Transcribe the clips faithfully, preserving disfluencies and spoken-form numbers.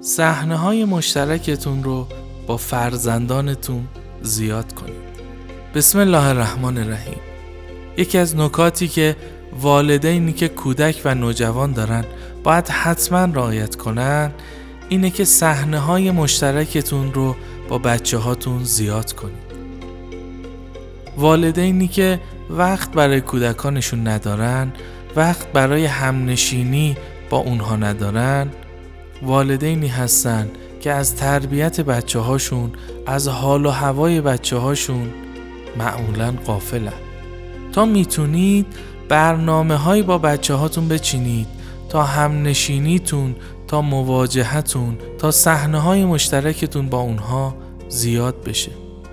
صحنه‌های مشترکتون رو با فرزندانتون زیاد کنید. بسم الله الرحمن الرحیم. یکی از نکاتی که والدینی که کودک و نوجوان دارن باید حتما رعایت کنن اینه که صحنه‌های مشترکتون رو با بچه هاتون زیاد کنید. والدینی که وقت برای کودکانشون ندارن، وقت برای همنشینی با اونها ندارن، والدینی هستن که از تربیت بچه هاشون، از حال و هوای بچه هاشون معمولاً غافلن. تا میتونید برنامه هایی با بچه هاتون بچینید تا همنشینیتون، تا مواجهتون، تا صحنه های مشترکتون با اونها زیاد بشه.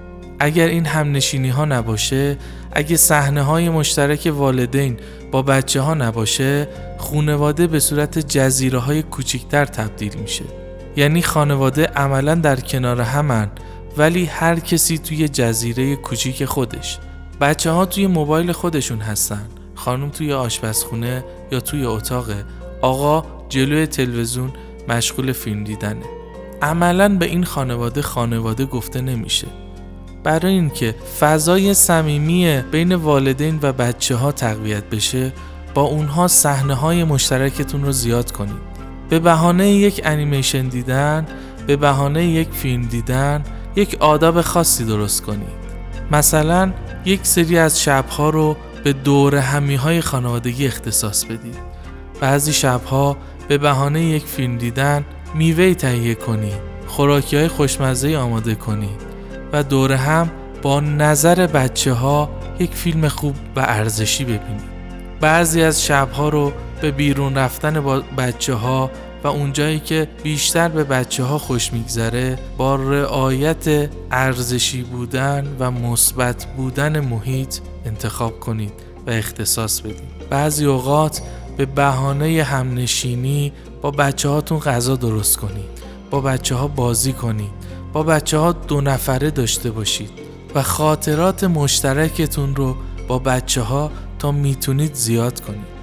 اگر این همنشینی ها نباشه، اگه صحنه های مشترک والدین با بچه ها نباشه، خانواده به صورت جزیره های کوچیکتر تبدیل میشه. یعنی خانواده عملاً در کنار همن ولی هر کسی توی جزیره کوچیک خودش. بچه ها توی موبایل خودشون هستن، خانم توی آشپزخونه یا توی اتاقه، آقا جلوی تلویزیون مشغول فیلم دیدنه. عملاً به این خانواده خانواده گفته نمیشه. برای اینکه فضای صمیمی بین والدین و بچه ها تقویت بشه، با اونها صحنه های مشترکتون رو زیاد کنید. به بهانه یک انیمیشن دیدن، به بهانه یک فیلم دیدن، یک آداب خاصی درست کنید. مثلا یک سری از شبها رو به دور همی های خانوادگی اختصاص بدید. بعضی شبها به بهانه یک فیلم دیدن میوه تهیه کنید، خوراکی های خوشمزه آماده کنید و دور هم با نظر بچه ها یک فیلم خوب و ارزشی ببینید. بعضی از شبها رو به بیرون رفتن با بچه ها و اونجایی که بیشتر به بچه ها خوش میگذره با رعایت ارزشی بودن و مثبت بودن محیط انتخاب کنید و اختصاص بدید. بعضی اوقات به بهانه همنشینی با بچه هاتون غذا درست کنید، با بچه ها بازی کنید، با بچه ها دو نفره داشته باشید و خاطرات مشترکتون رو با بچه ها تا میتونید زیاد کنید.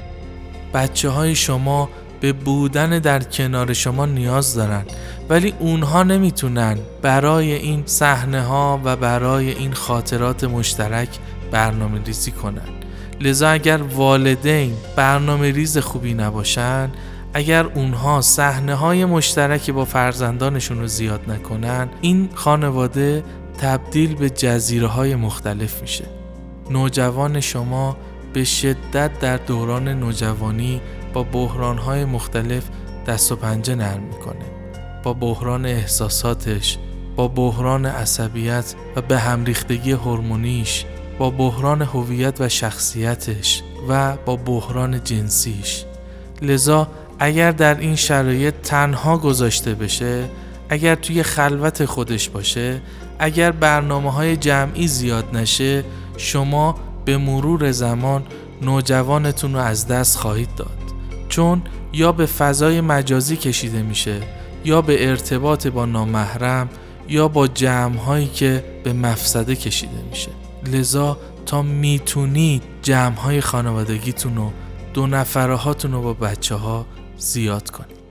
بچه های شما به بودن در کنار شما نیاز دارن ولی اونها نمیتونن برای این صحنه ها و برای این خاطرات مشترک برنامه ریزی کنن. لذا اگر والدین برنامه ریز خوبی نباشن، اگر اونها صحنه های مشترک با فرزندانشون رو زیاد نکنن، این خانواده تبدیل به جزیره های مختلف میشه. نوجوان شما به شدت در دوران نوجوانی با بحران های مختلف دست و پنجه نرم میکنه. با بحران احساساتش، با بحران عصبیت و به هم ریختگی هورمونیش، با بحران هویت و شخصیتش و با بحران جنسیش. لذا اگر در این شرایط تنها گذاشته بشه، اگر توی خلوت خودش باشه، اگر برنامه‌های جمعی زیاد نشه، شما به مرور زمان نوجوانتون رو از دست خواهید داد. چون یا به فضای مجازی کشیده میشه، یا به ارتباط با نامحرم، یا با جمع‌هایی که به مفسده کشیده میشه. لذا تا میتونید جمع‌های خانوادگیتون رو، دو نفره هاتون رو با بچه ها زیاد کنید.